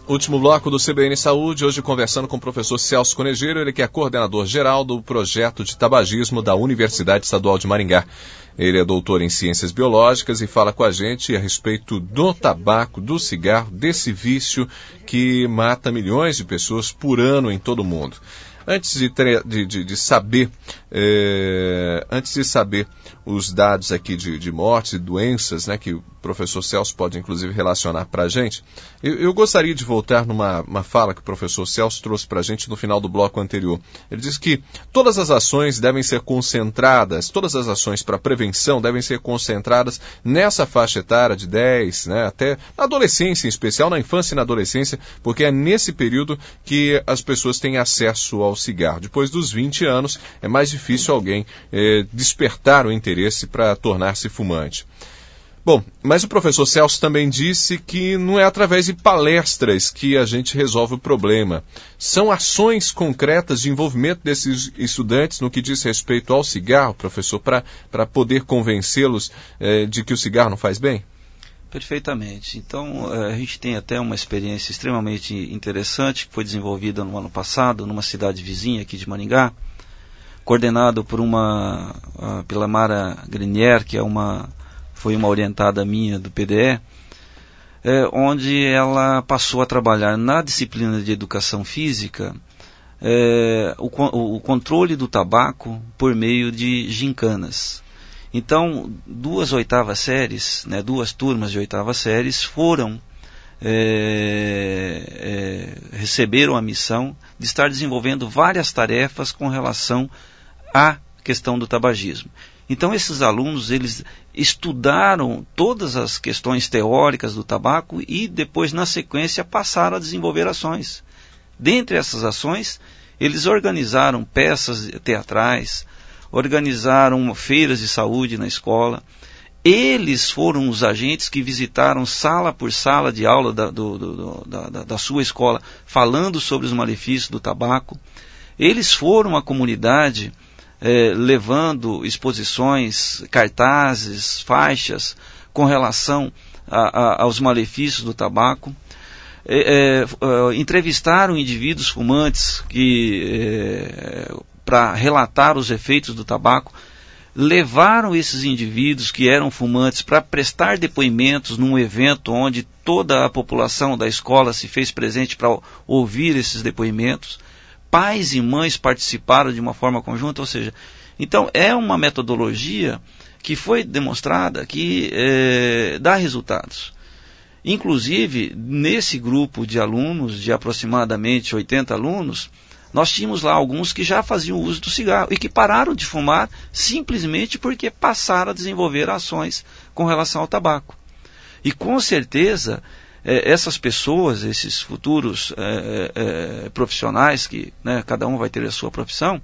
Último bloco do CBN Saúde, hoje conversando com o professor Celso Conejeiro, ele que é coordenador geral do projeto de tabagismo da Universidade Estadual de Maringá. Ele é doutor em ciências biológicas e fala com a gente a respeito do tabaco, do cigarro, desse vício que mata milhões de pessoas por ano em todo o mundo. Antes de saber os dados aqui de mortes e doenças, né, que o professor Celso pode inclusive relacionar para a gente, eu gostaria de voltar numa fala que o professor Celso trouxe para a gente no final do bloco anterior. Ele disse que todas as ações devem ser concentradas, todas as ações para prevenção devem ser concentradas nessa faixa etária de 10, né, até na adolescência, em especial na infância e na adolescência, porque é nesse período que as pessoas têm acesso ao cigarro. Depois dos 20 anos, é mais difícil alguém despertar o interesse para tornar-se fumante. Bom, mas o professor Celso também disse que não é através de palestras que a gente resolve o problema. São ações concretas de envolvimento desses estudantes no que diz respeito ao cigarro, professor, para poder convencê-los de que o cigarro não faz bem? Perfeitamente. Então, a gente tem até uma experiência extremamente interessante que foi desenvolvida no ano passado, numa cidade vizinha aqui de Maringá, coordenado pela Mara Grenier, que foi uma orientada minha do PDE, onde ela passou a trabalhar na disciplina de educação física o controle do tabaco por meio de gincanas. Então, duas turmas de oitavas séries receberam a missão de estar desenvolvendo várias tarefas com relação à questão do tabagismo. Então, esses alunos, eles estudaram todas as questões teóricas do tabaco e depois, na sequência, passaram a desenvolver ações. Dentre essas ações, eles organizaram peças teatrais, organizaram feiras de saúde na escola. Eles foram os agentes que visitaram sala por sala de aula da sua escola, falando sobre os malefícios do tabaco. Eles foram à comunidade levando exposições, cartazes, faixas com relação aos malefícios do tabaco. Entrevistaram indivíduos fumantes para relatar os efeitos do tabaco, levaram esses indivíduos que eram fumantes para prestar depoimentos num evento onde toda a população da escola se fez presente para ouvir esses depoimentos. Pais e mães participaram de uma forma conjunta, ou seja, então é uma metodologia que foi demonstrada que dá resultados. Inclusive, nesse grupo de alunos, de aproximadamente 80 alunos, nós tínhamos lá alguns que já faziam uso do cigarro e que pararam de fumar simplesmente porque passaram a desenvolver ações com relação ao tabaco. E com certeza, essas pessoas, esses futuros profissionais, que cada um vai ter a sua profissão,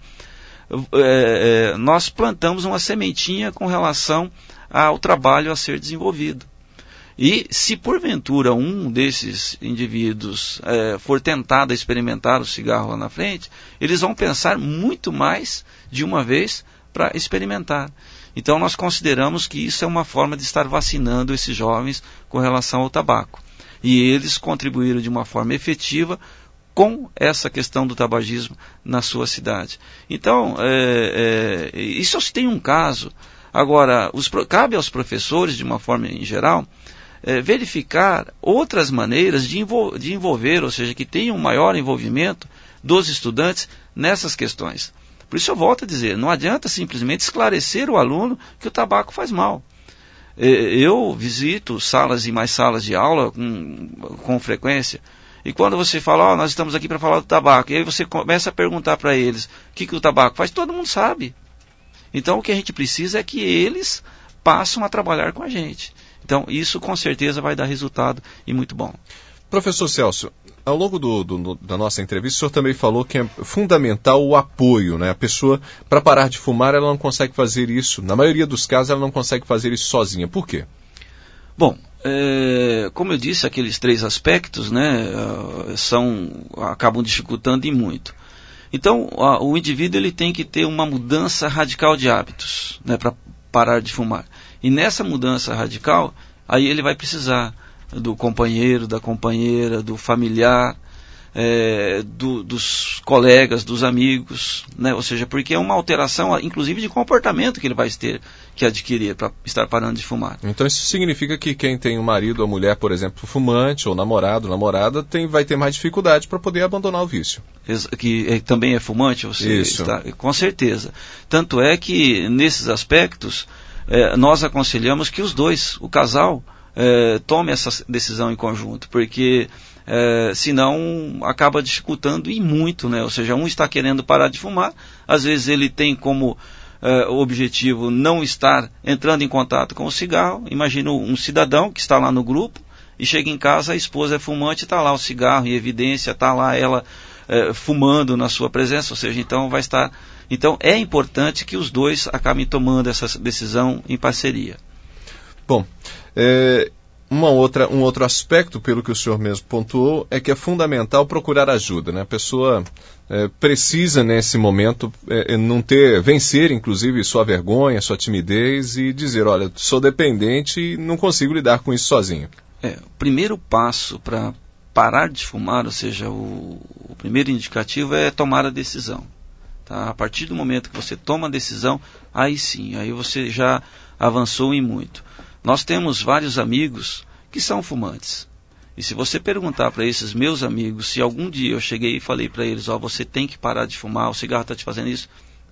nós plantamos uma sementinha com relação ao trabalho a ser desenvolvido. E se porventura um desses indivíduos for tentado a experimentar o cigarro lá na frente, eles vão pensar muito mais de uma vez para experimentar. Então nós consideramos que isso é uma forma de estar vacinando esses jovens com relação ao tabaco. E eles contribuíram de uma forma efetiva com essa questão do tabagismo na sua cidade. Então, isso se tem um caso. Agora, cabe aos professores, de uma forma em geral, verificar outras maneiras de envolver, ou seja, que tenham um maior envolvimento dos estudantes nessas questões. Por isso eu volto a dizer, não adianta simplesmente esclarecer o aluno que o tabaco faz mal. Eu visito salas e mais salas de aula com frequência, e quando você fala, nós estamos aqui para falar do tabaco, e aí você começa a perguntar para eles o que o tabaco faz, todo mundo sabe. Então o que a gente precisa é que eles passem a trabalhar com a gente. Então, isso com certeza vai dar resultado e muito bom. Professor Celso, ao longo da nossa entrevista, o senhor também falou que é fundamental o apoio, né? A pessoa, para parar de fumar, ela não consegue fazer isso. Na maioria dos casos, ela não consegue fazer isso sozinha. Por quê? Bom, como eu disse, aqueles 3 aspectos, acabam dificultando e muito. Então, o indivíduo ele tem que ter uma mudança radical de hábitos, para parar de fumar. E nessa mudança radical, aí ele vai precisar do companheiro, da companheira, do familiar, dos colegas, dos amigos, né? Ou seja, porque é uma alteração, inclusive, de comportamento que ele vai ter que adquirir para estar parando de fumar. Então isso significa que quem tem um marido ou mulher, por exemplo, fumante, ou namorado, namorada, vai ter mais dificuldade para poder abandonar o vício. Que também é fumante, você está, com certeza. Tanto é que, nesses aspectos, nós aconselhamos que os dois, o casal, tome essa decisão em conjunto, porque senão acaba dificultando e muito, né? Ou seja, um está querendo parar de fumar, às vezes ele tem como objetivo não estar entrando em contato com o cigarro. Imagina um cidadão que está lá no grupo e chega em casa, a esposa é fumante, está lá o cigarro em evidência, está lá ela fumando na sua presença, ou seja, então vai estar... Então é importante que os dois acabem tomando essa decisão em parceria. Bom, um outro aspecto, pelo que o senhor mesmo pontuou, é que é fundamental procurar ajuda, né? A pessoa precisa, nesse momento, vencer, inclusive, sua vergonha, sua timidez e dizer, olha, sou dependente e não consigo lidar com isso sozinho. O primeiro passo para parar de fumar, ou seja, o primeiro indicativo é tomar a decisão. Tá? A partir do momento que você toma a decisão, aí sim, aí você já avançou em muito. Nós temos vários amigos que são fumantes. E se você perguntar para esses meus amigos, se algum dia eu cheguei e falei para eles, você tem que parar de fumar, o cigarro está te fazendo isso,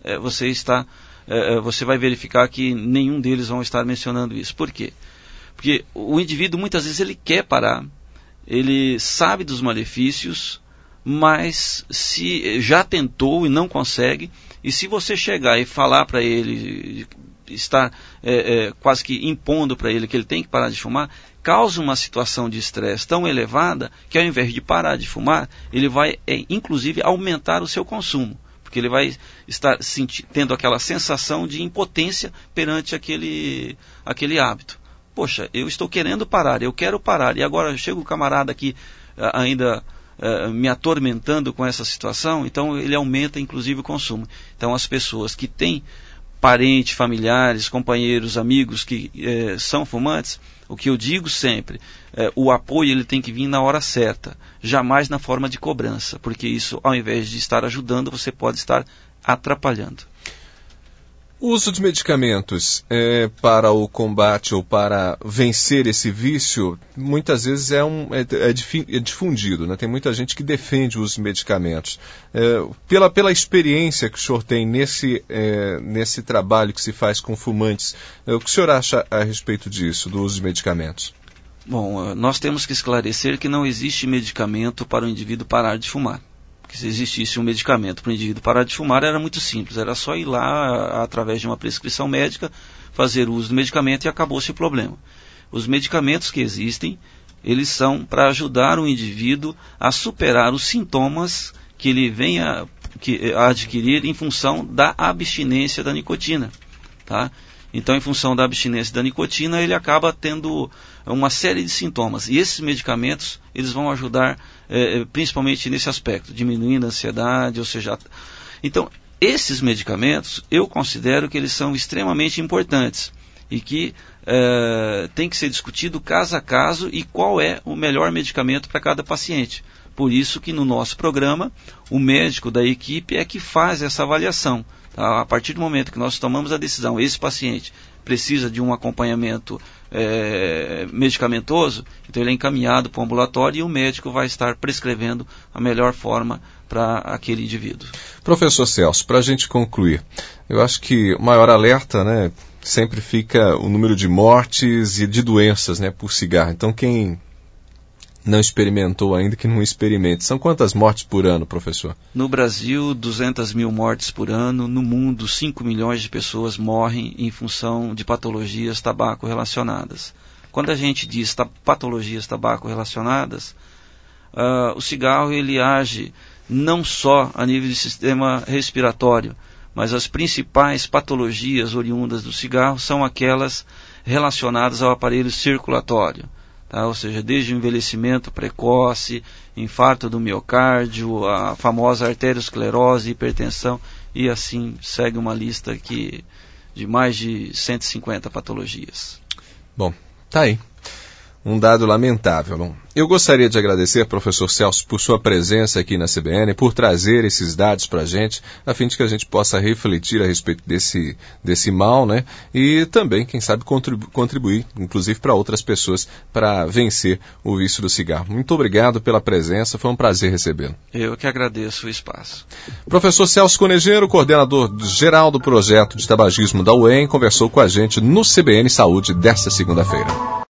você vai verificar que nenhum deles vão estar mencionando isso. Por quê? Porque o indivíduo muitas vezes ele quer parar, ele sabe dos malefícios, mas se já tentou e não consegue, e se você chegar e falar para ele, estar quase que impondo para ele que ele tem que parar de fumar, causa uma situação de estresse tão elevada que ao invés de parar de fumar, ele vai inclusive aumentar o seu consumo, porque ele vai estar tendo aquela sensação de impotência perante aquele hábito. Poxa, eu estou querendo parar, eu quero parar, e agora chega o camarada aqui ainda me atormentando com essa situação, então ele aumenta inclusive o consumo. Então as pessoas que têm parentes, familiares, companheiros, amigos que são fumantes, o que eu digo sempre, o apoio ele tem que vir na hora certa, jamais na forma de cobrança, porque isso, ao invés de estar ajudando, você pode estar atrapalhando. O uso de medicamentos para o combate ou para vencer esse vício, muitas vezes é difundido, né? Tem muita gente que defende o uso de medicamentos. Pela experiência que o senhor tem nesse trabalho que se faz com fumantes, o que o senhor acha a respeito disso, do uso de medicamentos? Bom, nós temos que esclarecer que não existe medicamento para o indivíduo parar de fumar. Porque se existisse um medicamento para o indivíduo parar de fumar, era muito simples, era só ir lá, através de uma prescrição médica, fazer uso do medicamento e acabou-se o problema. Os medicamentos que existem, eles são para ajudar o indivíduo a superar os sintomas que ele venha a adquirir em função da abstinência da nicotina. Tá? Então, em função da abstinência da nicotina, ele acaba tendo uma série de sintomas. E esses medicamentos, eles vão ajudar principalmente nesse aspecto, diminuindo a ansiedade, ou seja... Então, esses medicamentos, eu considero que eles são extremamente importantes e que tem que ser discutido caso a caso e qual é o melhor medicamento para cada paciente. Por isso que no nosso programa, o médico da equipe é que faz essa avaliação. Tá? A partir do momento que nós tomamos a decisão, esse paciente precisa de um acompanhamento medicamentoso, então ele é encaminhado para o ambulatório e o médico vai estar prescrevendo a melhor forma para aquele indivíduo. Professor Celso, para a gente concluir, eu acho que o maior alerta, né, sempre fica o número de mortes e de doenças, né, por cigarro. Então quem não experimentou ainda, que não experimente. São quantas mortes por ano, professor? No Brasil, 200 mil mortes por ano. No mundo, 5 milhões de pessoas morrem em função de patologias tabaco relacionadas. Quando a gente diz patologias tabaco relacionadas, o cigarro ele age não só a nível de sistema respiratório, mas as principais patologias oriundas do cigarro são aquelas relacionadas ao aparelho circulatório. Tá? Ou seja, desde o envelhecimento precoce, infarto do miocárdio, a famosa arteriosclerose, hipertensão, e assim segue uma lista aqui de mais de 150 patologias. Bom, tá aí. Um dado lamentável. Eu gostaria de agradecer, professor Celso, por sua presença aqui na CBN, por trazer esses dados para a gente, a fim de que a gente possa refletir a respeito desse mal, né? E também, quem sabe, contribuir, inclusive, para outras pessoas, para vencer o vício do cigarro. Muito obrigado pela presença, foi um prazer recebê-lo. Eu que agradeço o espaço. Professor Celso Conejeiro, coordenador geral do projeto de tabagismo da UEM, conversou com a gente no CBN Saúde desta segunda-feira.